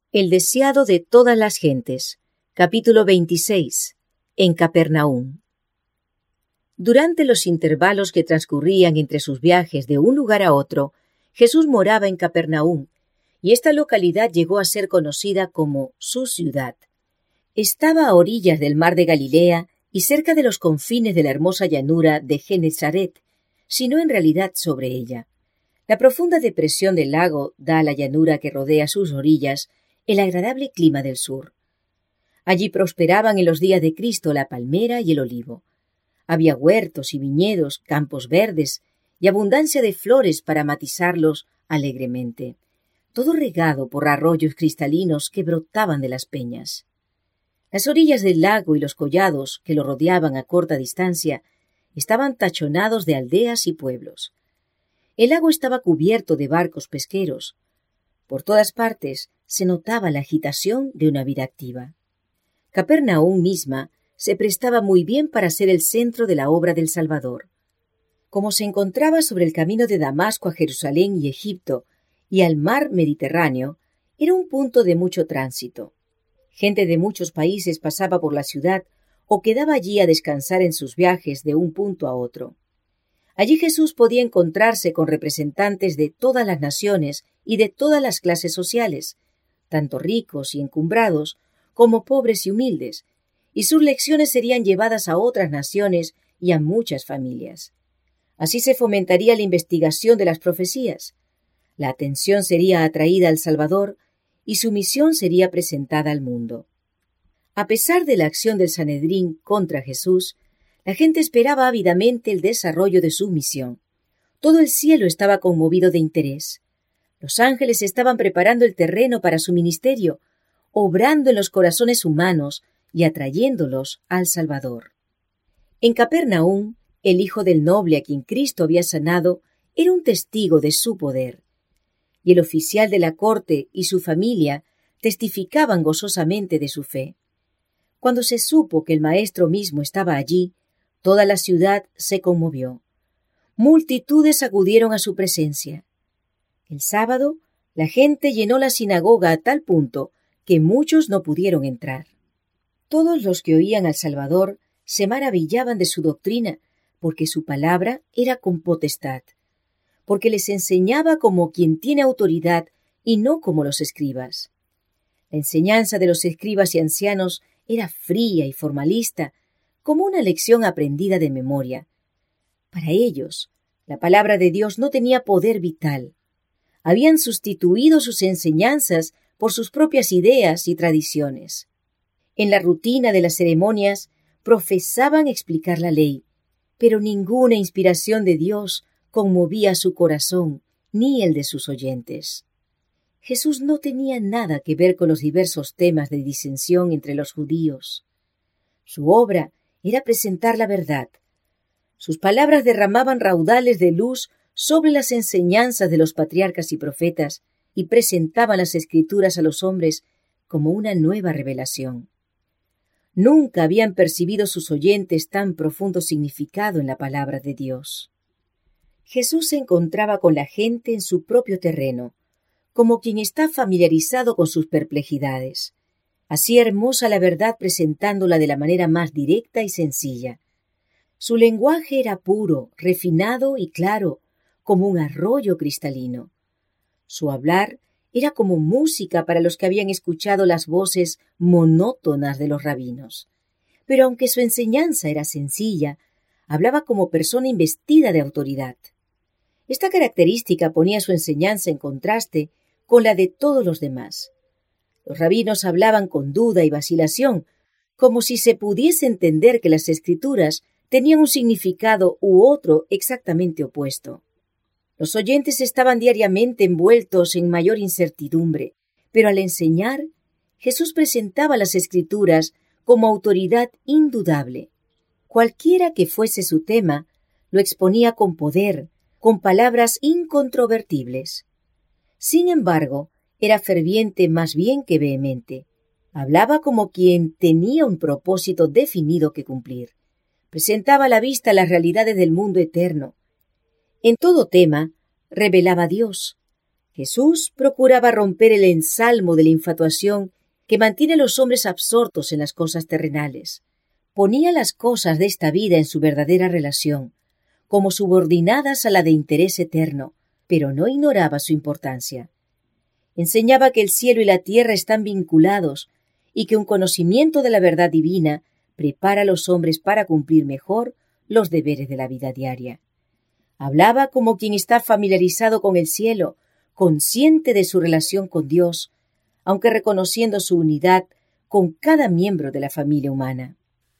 El deseado de todas las gentes. Capítulo 26. En Capernaum. Durante los intervalos que transcurrían entre sus viajes de un lugar a otro, Jesús moraba en Capernaum, y esta localidad llegó a ser conocida como su ciudad. Estaba a orillas del mar de Galilea y cerca de los confines de la hermosa llanura de Genesaret, sino en realidad sobre ella. La profunda depresión del lago da a la llanura que rodea sus orillas el agradable clima del sur. Allí prosperaban en los días de Cristo la palmera y el olivo. Había huertos y viñedos, campos verdes y abundancia de flores para matizarlos alegremente, todo regado por arroyos cristalinos que brotaban de las peñas. Las orillas del lago y los collados que lo rodeaban a corta distancia estaban tachonados de aldeas y pueblos. El lago estaba cubierto de barcos pesqueros. Por todas partes se notaba la agitación de una vida activa. Capernaum misma se prestaba muy bien para ser el centro de la obra del Salvador. Como se encontraba sobre el camino de Damasco a Jerusalén y Egipto y al mar Mediterráneo, era un punto de mucho tránsito. Gente de muchos países pasaba por la ciudad o quedaba allí a descansar en sus viajes de un punto a otro. Allí Jesús podía encontrarse con representantes de todas las naciones y de todas las clases sociales, tanto ricos y encumbrados como pobres y humildes, y sus lecciones serían llevadas a otras naciones y a muchas familias. Así se fomentaría la investigación de las profecías. La atención sería atraída al Salvador y su misión sería presentada al mundo. A pesar de la acción del Sanedrín contra Jesús, la gente esperaba ávidamente el desarrollo de su misión. Todo el cielo estaba conmovido de interés. Los ángeles estaban preparando el terreno para su ministerio, obrando en los corazones humanos y atrayéndolos al Salvador. En Capernaum, el hijo del noble a quien Cristo había sanado era un testigo de su poder, y el oficial de la corte y su familia testificaban gozosamente de su fe. Cuando se supo que el maestro mismo estaba allí, toda la ciudad se conmovió. Multitudes acudieron a su presencia. El sábado, la gente llenó la sinagoga a tal punto que muchos no pudieron entrar. Todos los que oían al Salvador se maravillaban de su doctrina, porque su palabra era con potestad, porque les enseñaba como quien tiene autoridad y no como los escribas. La enseñanza de los escribas y ancianos era fría y formalista, como una lección aprendida de memoria. Para ellos, la palabra de Dios no tenía poder vital. Habían sustituido sus enseñanzas por sus propias ideas y tradiciones. En la rutina de las ceremonias profesaban explicar la ley, pero ninguna inspiración de Dios conmovía su corazón ni el de sus oyentes. Jesús no tenía nada que ver con los diversos temas de disensión entre los judíos. Su obra era presentar la verdad. Sus palabras derramaban raudales de luz sobre las enseñanzas de los patriarcas y profetas y presentaban las Escrituras a los hombres como una nueva revelación. Nunca habían percibido sus oyentes tan profundo significado en la palabra de Dios. Jesús se encontraba con la gente en su propio terreno, como quien está familiarizado con sus perplejidades. Hacía hermosa la verdad presentándola de la manera más directa y sencilla. Su lenguaje era puro, refinado y claro, como un arroyo cristalino. Su hablar era como música para los que habían escuchado las voces monótonas de los rabinos. Pero aunque su enseñanza era sencilla, hablaba como persona investida de autoridad. Esta característica ponía su enseñanza en contraste con la de todos los demás. Los rabinos hablaban con duda y vacilación, como si se pudiese entender que las Escrituras tenían un significado u otro exactamente opuesto. Los oyentes estaban diariamente envueltos en mayor incertidumbre, pero al enseñar, Jesús presentaba las Escrituras como autoridad indudable. Cualquiera que fuese su tema, lo exponía con poder, con palabras incontrovertibles. Sin embargo, era ferviente más bien que vehemente. Hablaba como quien tenía un propósito definido que cumplir. Presentaba a la vista las realidades del mundo eterno. En todo tema, revelaba a Dios. Jesús procuraba romper el ensalmo de la infatuación que mantiene a los hombres absortos en las cosas terrenales. Ponía las cosas de esta vida en su verdadera relación, como subordinadas a la de interés eterno, pero no ignoraba su importancia. Enseñaba que el cielo y la tierra están vinculados y que un conocimiento de la verdad divina prepara a los hombres para cumplir mejor los deberes de la vida diaria. Hablaba como quien está familiarizado con el cielo, consciente de su relación con Dios, aunque reconociendo su unidad con cada miembro de la familia humana.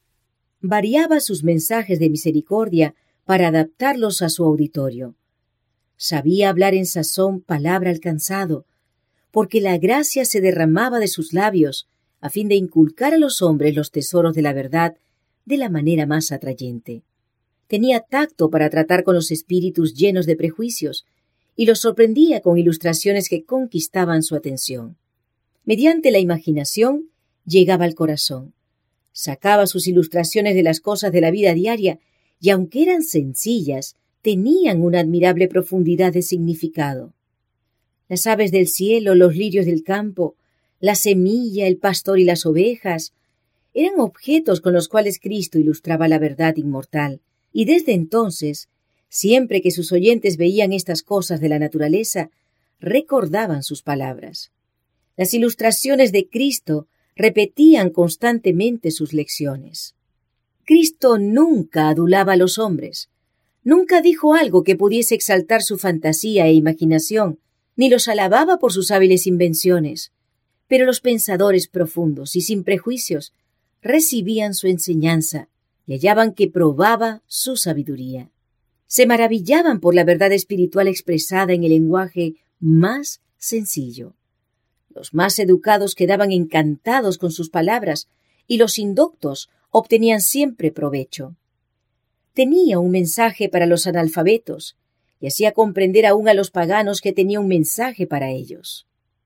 Variaba sus mensajes de misericordia para adaptarlos a su auditorio. Sabía hablar en sazón palabra alcanzado, porque la gracia se derramaba de sus labios a fin de inculcar a los hombres los tesoros de la verdad de la manera más atrayente. Tenía tacto para tratar con los espíritus llenos de prejuicios y los sorprendía con ilustraciones que conquistaban su atención. Mediante la imaginación llegaba al corazón. Sacaba sus ilustraciones de las cosas de la vida diaria y, aunque eran sencillas, tenían una admirable profundidad de significado. Las aves del cielo, los lirios del campo, la semilla, el pastor y las ovejas eran objetos con los cuales Cristo ilustraba la verdad inmortal, y desde entonces, siempre que sus oyentes veían estas cosas de la naturaleza, recordaban sus palabras. Las ilustraciones de Cristo repetían constantemente sus lecciones. Cristo nunca adulaba a los hombres, nunca dijo algo que pudiese exaltar su fantasía e imaginación, ni los alababa por sus hábiles invenciones, pero los pensadores profundos y sin prejuicios recibían su enseñanza y hallaban que probaba su sabiduría. Se maravillaban por la verdad espiritual expresada en el lenguaje más sencillo. Los más educados quedaban encantados con sus palabras y los indoctos obtenían siempre provecho. Tenía un mensaje para los analfabetos y hacía comprender aún a los paganos que tenía un mensaje para ellos.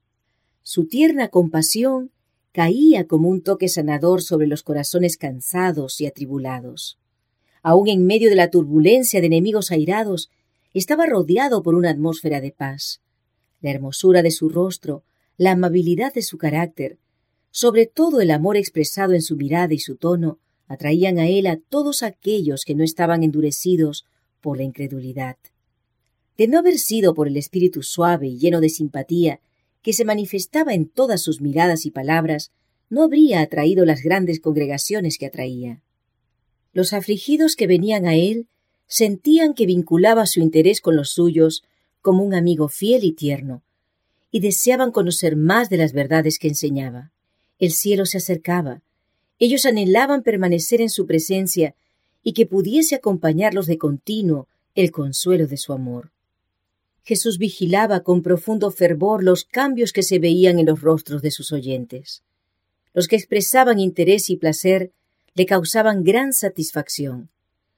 Su tierna compasión caía como un toque sanador sobre los corazones cansados y atribulados. Aún en medio de la turbulencia de enemigos airados, estaba rodeado por una atmósfera de paz. La hermosura de su rostro, la amabilidad de su carácter, sobre todo el amor expresado en su mirada y su tono, atraían a él a todos aquellos que no estaban endurecidos por la incredulidad. De no haber sido por el espíritu suave y lleno de simpatía que se manifestaba en todas sus miradas y palabras, no habría atraído las grandes congregaciones que atraía. Los afligidos que venían a él sentían que vinculaba su interés con los suyos como un amigo fiel y tierno, y deseaban conocer más de las verdades que enseñaba. El cielo se acercaba. Ellos anhelaban permanecer en su presencia y que pudiese acompañarlos de continuo el consuelo de su amor. Jesús vigilaba con profundo fervor los cambios que se veían en los rostros de sus oyentes. Los que expresaban interés y placer le causaban gran satisfacción.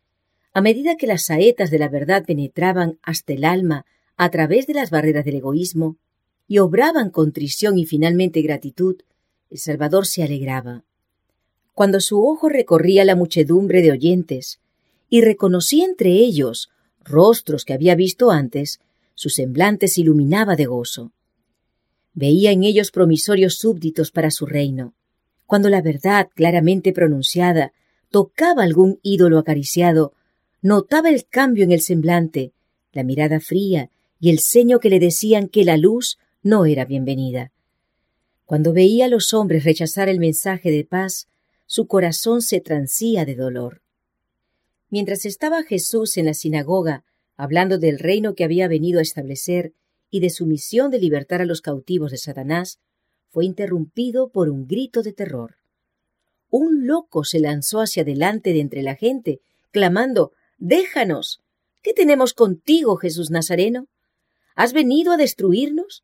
A medida que las saetas de la verdad penetraban hasta el alma a través de las barreras del egoísmo y obraban contrición y finalmente gratitud, el Salvador se alegraba. Cuando su ojo recorría la muchedumbre de oyentes y reconocía entre ellos rostros que había visto antes, su semblante se iluminaba de gozo. Veía en ellos promisorios súbditos para su reino. Cuando la verdad, claramente pronunciada, tocaba algún ídolo acariciado, notaba el cambio en el semblante, la mirada fría y el ceño que le decían que la luz no era bienvenida. Cuando veía a los hombres rechazar el mensaje de paz, su corazón se transía de dolor. Mientras estaba Jesús en la sinagoga, hablando del reino que había venido a establecer y de su misión de libertar a los cautivos de Satanás, fue interrumpido por un grito de terror. Un loco se lanzó hacia adelante de entre la gente, clamando: «¡Déjanos! ¿Qué tenemos contigo, Jesús Nazareno? ¿Has venido a destruirnos?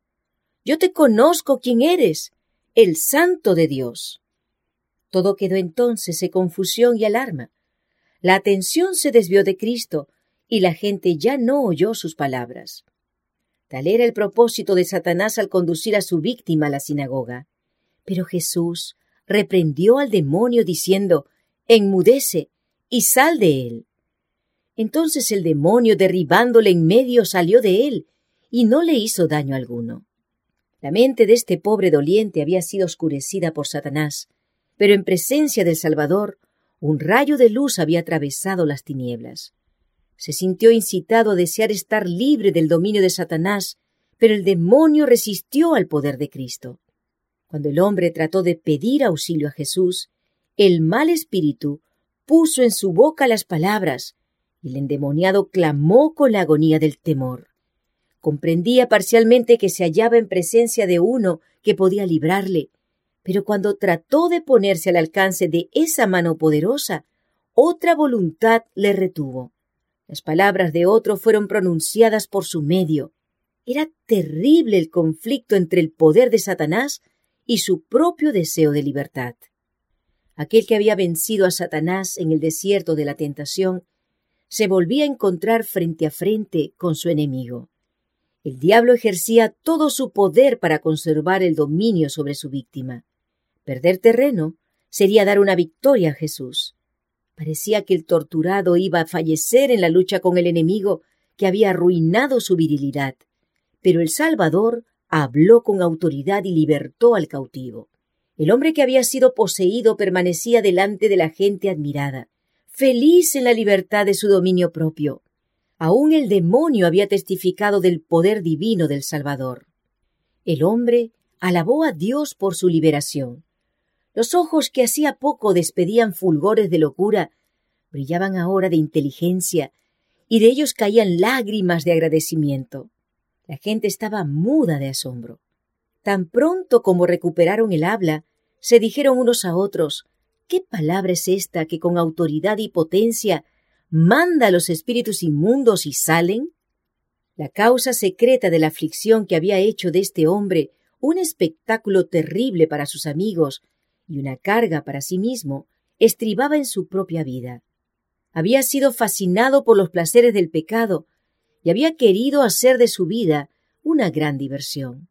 Yo te conozco quién eres, el Santo de Dios». Todo quedó entonces en confusión y alarma. La atención se desvió de Cristo y la gente ya no oyó sus palabras. Tal era el propósito de Satanás al conducir a su víctima a la sinagoga. Pero Jesús reprendió al demonio diciendo: «Enmudece y sal de él». Entonces el demonio, derribándole en medio, salió de él, y no le hizo daño alguno. La mente de este pobre doliente había sido oscurecida por Satanás, pero en presencia del Salvador, un rayo de luz había atravesado las tinieblas. Se sintió incitado a desear estar libre del dominio de Satanás, pero el demonio resistió al poder de Cristo. Cuando el hombre trató de pedir auxilio a Jesús, el mal espíritu puso en su boca las palabras, y el endemoniado clamó con la agonía del temor. Comprendía parcialmente que se hallaba en presencia de uno que podía librarle, pero cuando trató de ponerse al alcance de esa mano poderosa, otra voluntad le retuvo. Las palabras de otro fueron pronunciadas por su medio. Era terrible el conflicto entre el poder de Satanás y su propio deseo de libertad. Aquel que había vencido a Satanás en el desierto de la tentación se volvía a encontrar frente a frente con su enemigo. El diablo ejercía todo su poder para conservar el dominio sobre su víctima. Perder terreno sería dar una victoria a Jesús. Parecía que el torturado iba a fallecer en la lucha con el enemigo que había arruinado su virilidad, pero el Salvador habló con autoridad y libertó al cautivo. El hombre que había sido poseído permanecía delante de la gente admirada, feliz en la libertad de su dominio propio. Aún el demonio había testificado del poder divino del Salvador. El hombre alabó a Dios por su liberación. Los ojos que hacía poco despedían fulgores de locura brillaban ahora de inteligencia y de ellos caían lágrimas de agradecimiento. La gente estaba muda de asombro. Tan pronto como recuperaron el habla, se dijeron unos a otros: ¿qué palabra es esta que con autoridad y potencia manda a los espíritus inmundos y salen? La causa secreta de la aflicción que había hecho de este hombre un espectáculo terrible para sus amigos y una carga para sí mismo estribaba en su propia vida. Había sido fascinado por los placeres del pecado y había querido hacer de su vida una gran diversión.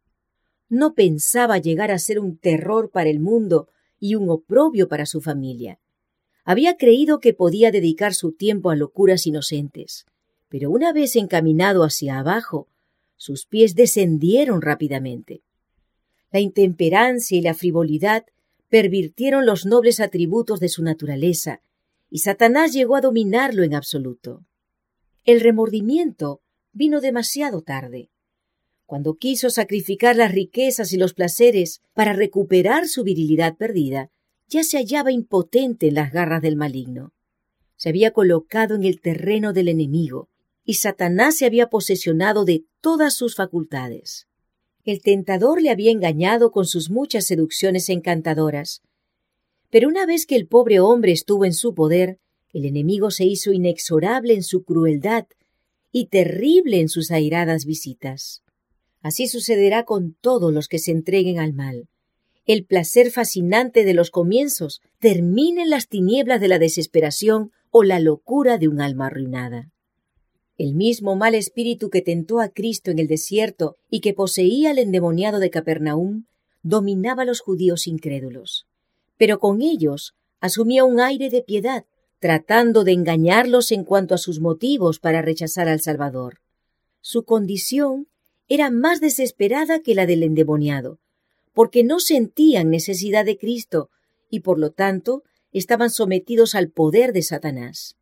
No pensaba llegar a ser un terror para el mundo y un oprobio para su familia. Había creído que podía dedicar su tiempo a locuras inocentes, pero una vez encaminado hacia abajo, sus pies descendieron rápidamente. La intemperancia y la frivolidad pervirtieron los nobles atributos de su naturaleza, y Satanás llegó a dominarlo en absoluto. El remordimiento vino demasiado tarde. Cuando quiso sacrificar las riquezas y los placeres para recuperar su virilidad perdida, ya se hallaba impotente en las garras del maligno. Se había colocado en el terreno del enemigo, y Satanás se había posesionado de todas sus facultades. El tentador le había engañado con sus muchas seducciones encantadoras. Pero una vez que el pobre hombre estuvo en su poder, el enemigo se hizo inexorable en su crueldad y terrible en sus airadas visitas. Así sucederá con todos los que se entreguen al mal. El placer fascinante de los comienzos termina en las tinieblas de la desesperación o la locura de un alma arruinada. El mismo mal espíritu que tentó a Cristo en el desierto y que poseía al endemoniado de Capernaum dominaba a los judíos incrédulos. Pero con ellos asumía un aire de piedad, tratando de engañarlos en cuanto a sus motivos para rechazar al Salvador. Su condición era más desesperada que la del endemoniado, porque no sentían necesidad de Cristo y por lo tanto estaban sometidos al poder de Satanás.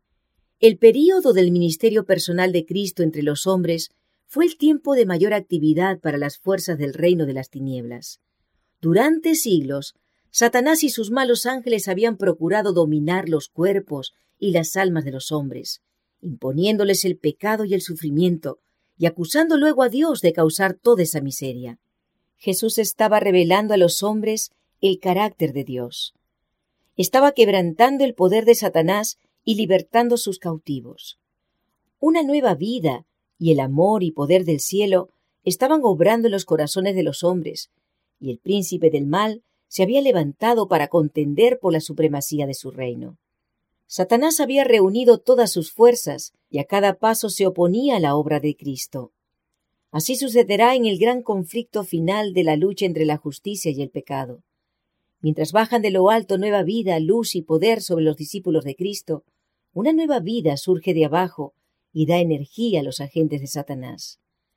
El período del ministerio personal de Cristo entre los hombres fue el tiempo de mayor actividad para las fuerzas del reino de las tinieblas. Durante siglos, Satanás y sus malos ángeles habían procurado dominar los cuerpos y las almas de los hombres, imponiéndoles el pecado y el sufrimiento, y acusando luego a Dios de causar toda esa miseria. Jesús estaba revelando a los hombres el carácter de Dios. Estaba quebrantando el poder de Satanás y libertando sus cautivos. Una nueva vida y el amor y poder del cielo estaban obrando en los corazones de los hombres, y el príncipe del mal se había levantado para contender por la supremacía de su reino. Satanás había reunido todas sus fuerzas y a cada paso se oponía a la obra de Cristo. Así sucederá en el gran conflicto final de la lucha entre la justicia y el pecado. Mientras bajan de lo alto nueva vida, luz y poder sobre los discípulos de Cristo, una nueva vida surge de abajo y da energía a los agentes de Satanás.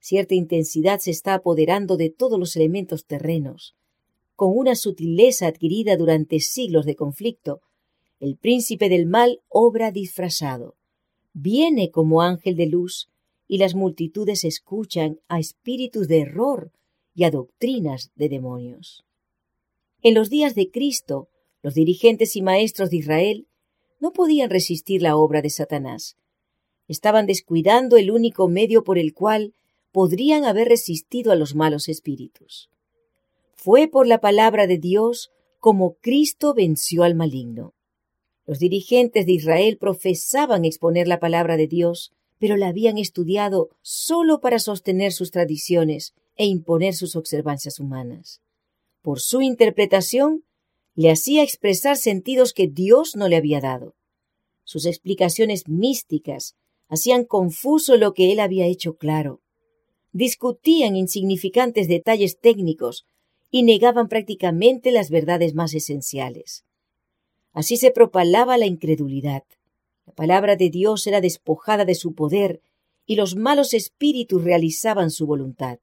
Cierta intensidad se está apoderando de todos los elementos terrenos. Con una sutileza adquirida durante siglos de conflicto, el príncipe del mal obra disfrazado. Viene como ángel de luz y las multitudes escuchan a espíritus de error y a doctrinas de demonios. En los días de Cristo, los dirigentes y maestros de Israel no podían resistir la obra de Satanás. Estaban descuidando el único medio por el cual podrían haber resistido a los malos espíritus. Fue por la palabra de Dios como Cristo venció al maligno. Los dirigentes de Israel profesaban exponer la palabra de Dios, pero la habían estudiado solo para sostener sus tradiciones e imponer sus observancias humanas. Por su interpretación, le hacía expresar sentidos que Dios no le había dado. Sus explicaciones místicas hacían confuso lo que él había hecho claro. Discutían insignificantes detalles técnicos y negaban prácticamente las verdades más esenciales. Así se propalaba la incredulidad. La palabra de Dios era despojada de su poder y los malos espíritus realizaban su voluntad.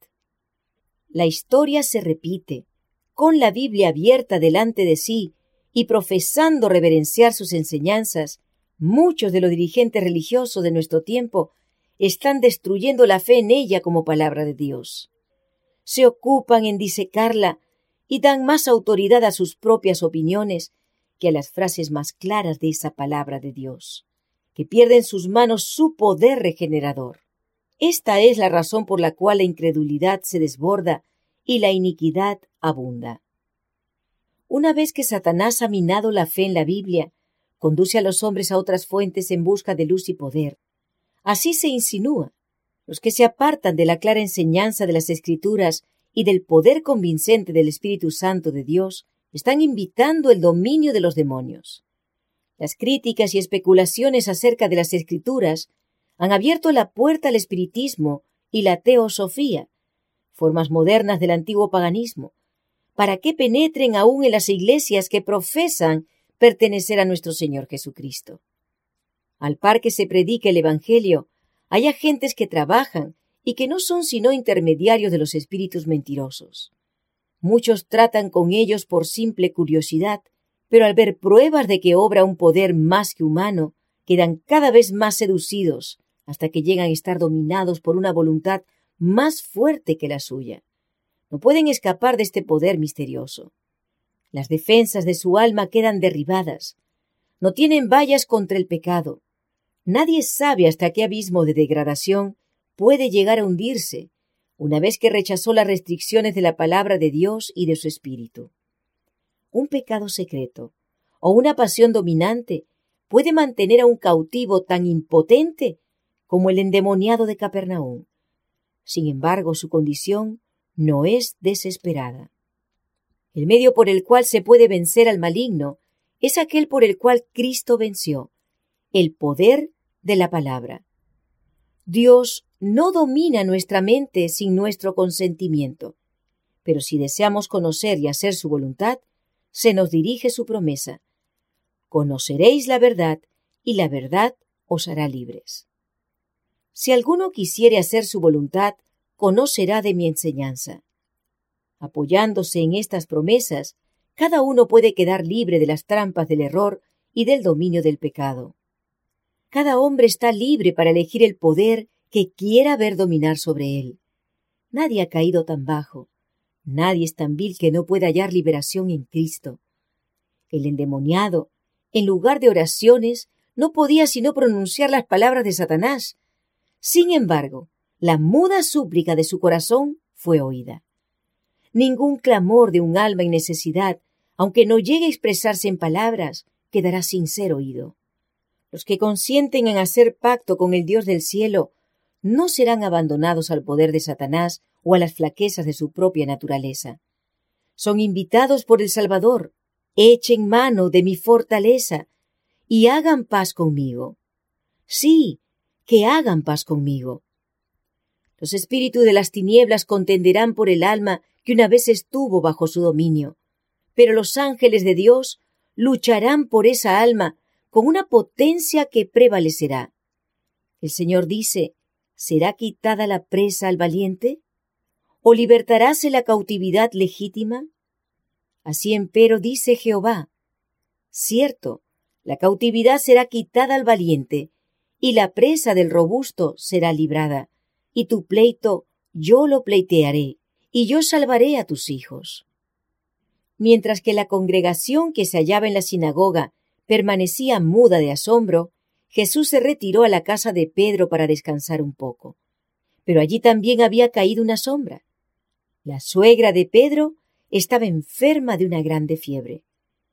La historia se repite. Con la Biblia abierta delante de sí y profesando reverenciar sus enseñanzas, muchos de los dirigentes religiosos de nuestro tiempo están destruyendo la fe en ella como palabra de Dios. Se ocupan en disecarla y dan más autoridad a sus propias opiniones que a las frases más claras de esa palabra de Dios, que pierde en sus manos su poder regenerador. Esta es la razón por la cual la incredulidad se desborda y la iniquidad abunda. Una vez que Satanás ha minado la fe en la Biblia, conduce a los hombres a otras fuentes en busca de luz y poder. Así se insinúa. Los que se apartan de la clara enseñanza de las Escrituras y del poder convincente del Espíritu Santo de Dios están invitando el dominio de los demonios. Las críticas y especulaciones acerca de las Escrituras han abierto la puerta al espiritismo y la teosofía, formas modernas del antiguo paganismo, para que penetren aún en las iglesias que profesan pertenecer a nuestro Señor Jesucristo. Al par que se predica el Evangelio, hay agentes que trabajan y que no son sino intermediarios de los espíritus mentirosos. Muchos tratan con ellos por simple curiosidad, pero al ver pruebas de que obra un poder más que humano, quedan cada vez más seducidos hasta que llegan a estar dominados por una voluntad más fuerte que la suya. No pueden escapar de este poder misterioso. Las defensas de su alma quedan derribadas. No tienen vallas contra el pecado. Nadie sabe hasta qué abismo de degradación puede llegar a hundirse una vez que rechazó las restricciones de la palabra de Dios y de su espíritu. Un pecado secreto o una pasión dominante puede mantener a un cautivo tan impotente como el endemoniado de Capernaum. Sin embargo, su condición no es desesperada. El medio por el cual se puede vencer al maligno es aquel por el cual Cristo venció, el poder de la palabra. Dios no domina nuestra mente sin nuestro consentimiento, pero si deseamos conocer y hacer su voluntad, se nos dirige su promesa. Conoceréis la verdad, y la verdad os hará libres. Si alguno quisiere hacer su voluntad, conocerá de mi enseñanza. Apoyándose en estas promesas, cada uno puede quedar libre de las trampas del error y del dominio del pecado. Cada hombre está libre para elegir el poder que quiera ver dominar sobre él. Nadie ha caído tan bajo. Nadie es tan vil que no pueda hallar liberación en Cristo. El endemoniado, en lugar de oraciones, no podía sino pronunciar las palabras de Satanás. Sin embargo, la muda súplica de su corazón fue oída. Ningún clamor de un alma en necesidad, aunque no llegue a expresarse en palabras, quedará sin ser oído. Los que consienten en hacer pacto con el Dios del cielo no serán abandonados al poder de Satanás o a las flaquezas de su propia naturaleza. Son invitados por el Salvador. Echen mano de mi fortaleza y hagan paz conmigo. Sí, que hagan paz conmigo. Los espíritus de las tinieblas contenderán por el alma que una vez estuvo bajo su dominio, pero los ángeles de Dios lucharán por esa alma con una potencia que prevalecerá. El Señor dice: ¿será quitada la presa al valiente? ¿O libertaráse la cautividad legítima? Así empero dice Jehová: cierto, la cautividad será quitada al valiente, y la presa del robusto será librada, y tu pleito yo lo pleitearé, y yo salvaré a tus hijos. Mientras que la congregación que se hallaba en la sinagoga permanecía muda de asombro, Jesús se retiró a la casa de Pedro para descansar un poco. Pero allí también había caído una sombra. La suegra de Pedro estaba enferma de una grande fiebre.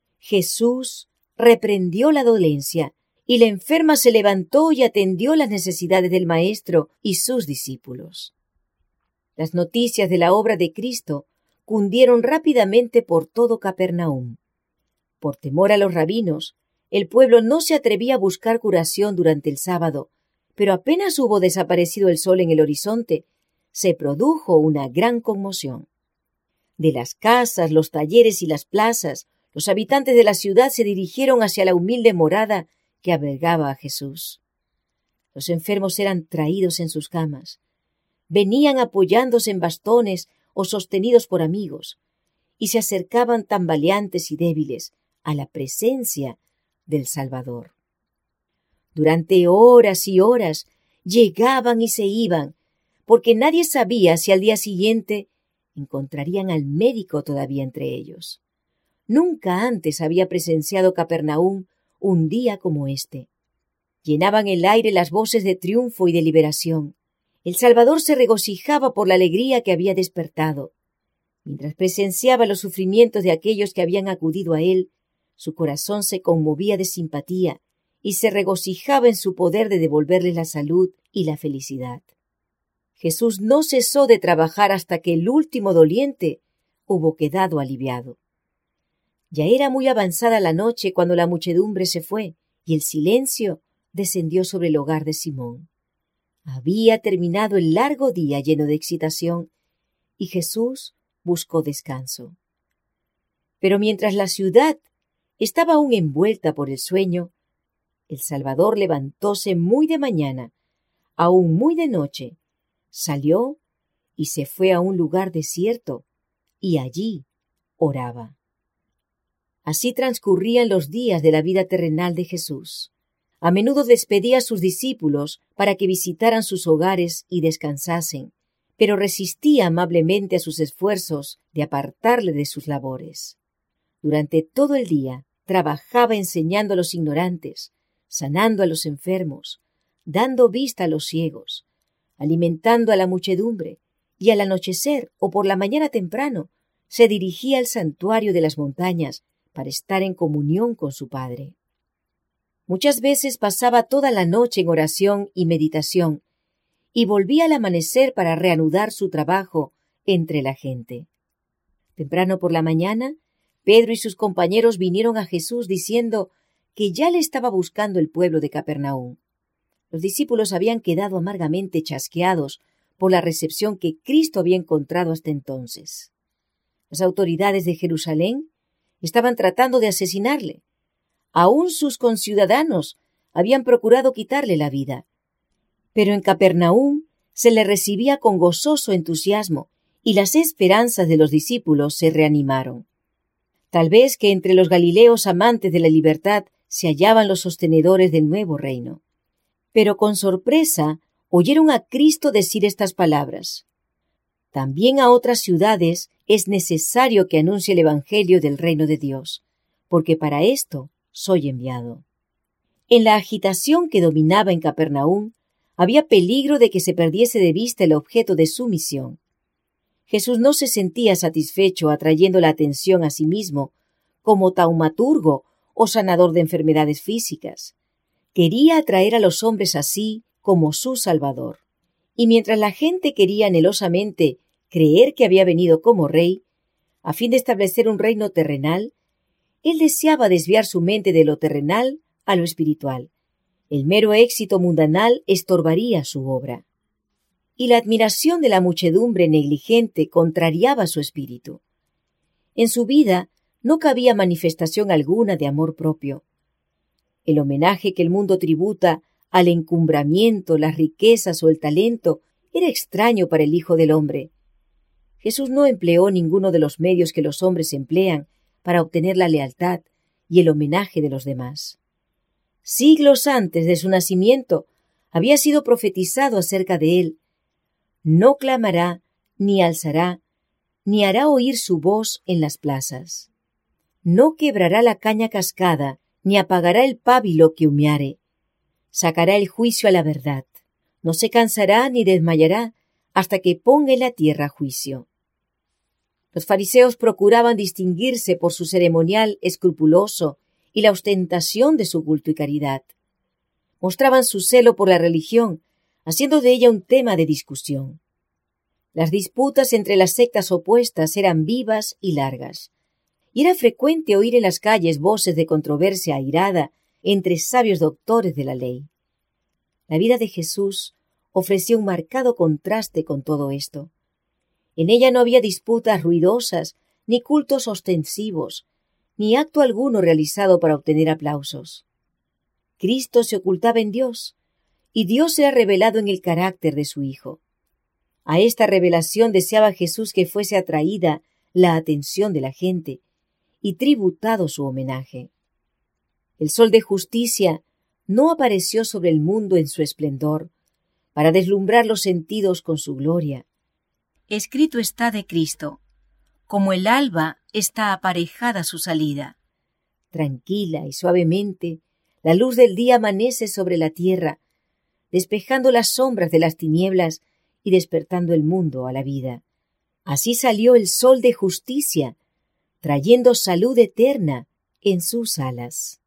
Jesús reprendió la dolencia, y la enferma se levantó y atendió las necesidades del Maestro y sus discípulos. Las noticias de la obra de Cristo cundieron rápidamente por todo Capernaum. Por temor a los rabinos, el pueblo no se atrevía a buscar curación durante el sábado, pero apenas hubo desaparecido el sol en el horizonte, se produjo una gran conmoción. De las casas, los talleres y las plazas, los habitantes de la ciudad se dirigieron hacia la humilde morada que albergaba a Jesús. Los enfermos eran traídos en sus camas. Venían apoyándose en bastones o sostenidos por amigos, y se acercaban tambaleantes y débiles a la presencia del Salvador. Durante horas y horas llegaban y se iban, porque nadie sabía si al día siguiente encontrarían al médico todavía entre ellos. Nunca antes había presenciado Capernaum un día como este. Llenaban el aire las voces de triunfo y de liberación. El Salvador se regocijaba por la alegría que había despertado. Mientras presenciaba los sufrimientos de aquellos que habían acudido a él, su corazón se conmovía de simpatía y se regocijaba en su poder de devolverles la salud y la felicidad. Jesús no cesó de trabajar hasta que el último doliente hubo quedado aliviado. Ya era muy avanzada la noche cuando la muchedumbre se fue y el silencio descendió sobre el hogar de Simón. Había terminado el largo día lleno de excitación y Jesús buscó descanso. Pero mientras la ciudad estaba aún envuelta por el sueño, el Salvador levantóse muy de mañana, aún muy de noche, salió y se fue a un lugar desierto, y allí oraba. Así transcurrían los días de la vida terrenal de Jesús. A menudo despedía a sus discípulos para que visitaran sus hogares y descansasen, pero resistía amablemente a sus esfuerzos de apartarle de sus labores. Durante todo el día trabajaba enseñando a los ignorantes, sanando a los enfermos, dando vista a los ciegos, alimentando a la muchedumbre, y al anochecer o por la mañana temprano se dirigía al santuario de las montañas para estar en comunión con su Padre. Muchas veces pasaba toda la noche en oración y meditación, y volvía al amanecer para reanudar su trabajo entre la gente. Temprano por la mañana, Pedro y sus compañeros vinieron a Jesús diciendo que ya le estaba buscando el pueblo de Capernaum. Los discípulos habían quedado amargamente chasqueados por la recepción que Cristo había encontrado hasta entonces. Las autoridades de Jerusalén estaban tratando de asesinarle. Aún sus conciudadanos habían procurado quitarle la vida. Pero en Capernaum se le recibía con gozoso entusiasmo y las esperanzas de los discípulos se reanimaron. Tal vez que entre los galileos amantes de la libertad se hallaban los sostenedores del nuevo reino. Pero con sorpresa oyeron a Cristo decir estas palabras: también a otras ciudades es necesario que anuncie el Evangelio del reino de Dios, porque para esto soy enviado. En la agitación que dominaba en Capernaum, había peligro de que se perdiese de vista el objeto de su misión. Jesús no se sentía satisfecho atrayendo la atención a sí mismo como taumaturgo o sanador de enfermedades físicas. Quería atraer a los hombres así como su Salvador. Y mientras la gente quería anhelosamente creer que había venido como rey, a fin de establecer un reino terrenal, él deseaba desviar su mente de lo terrenal a lo espiritual. El mero éxito mundanal estorbaría su obra. Y la admiración de la muchedumbre negligente contrariaba su espíritu. En su vida no cabía manifestación alguna de amor propio. El homenaje que el mundo tributa al encumbramiento, las riquezas o el talento, era extraño para el Hijo del Hombre. Jesús no empleó ninguno de los medios que los hombres emplean para obtener la lealtad y el homenaje de los demás. Siglos antes de su nacimiento había sido profetizado acerca de él. No clamará, ni alzará, ni hará oír su voz en las plazas. No quebrará la caña cascada, ni apagará el pábilo que humeare. Sacará el juicio a la verdad. No se cansará ni desmayará hasta que ponga en la tierra juicio. Los fariseos procuraban distinguirse por su ceremonial escrupuloso y la ostentación de su culto y caridad. Mostraban su celo por la religión, haciendo de ella un tema de discusión. Las disputas entre las sectas opuestas eran vivas y largas, y era frecuente oír en las calles voces de controversia airada entre sabios doctores de la ley. La vida de Jesús ofrecía un marcado contraste con todo esto. En ella no había disputas ruidosas, ni cultos ostensivos, ni acto alguno realizado para obtener aplausos. Cristo se ocultaba en Dios, y Dios era revelado en el carácter de su Hijo. A esta revelación deseaba Jesús que fuese atraída la atención de la gente y tributado su homenaje. El sol de justicia no apareció sobre el mundo en su esplendor, para deslumbrar los sentidos con su gloria. Escrito está de Cristo, como el alba está aparejada su salida. Tranquila y suavemente, la luz del día amanece sobre la tierra, despejando las sombras de las tinieblas y despertando el mundo a la vida. Así salió el sol de justicia, trayendo salud eterna en sus alas.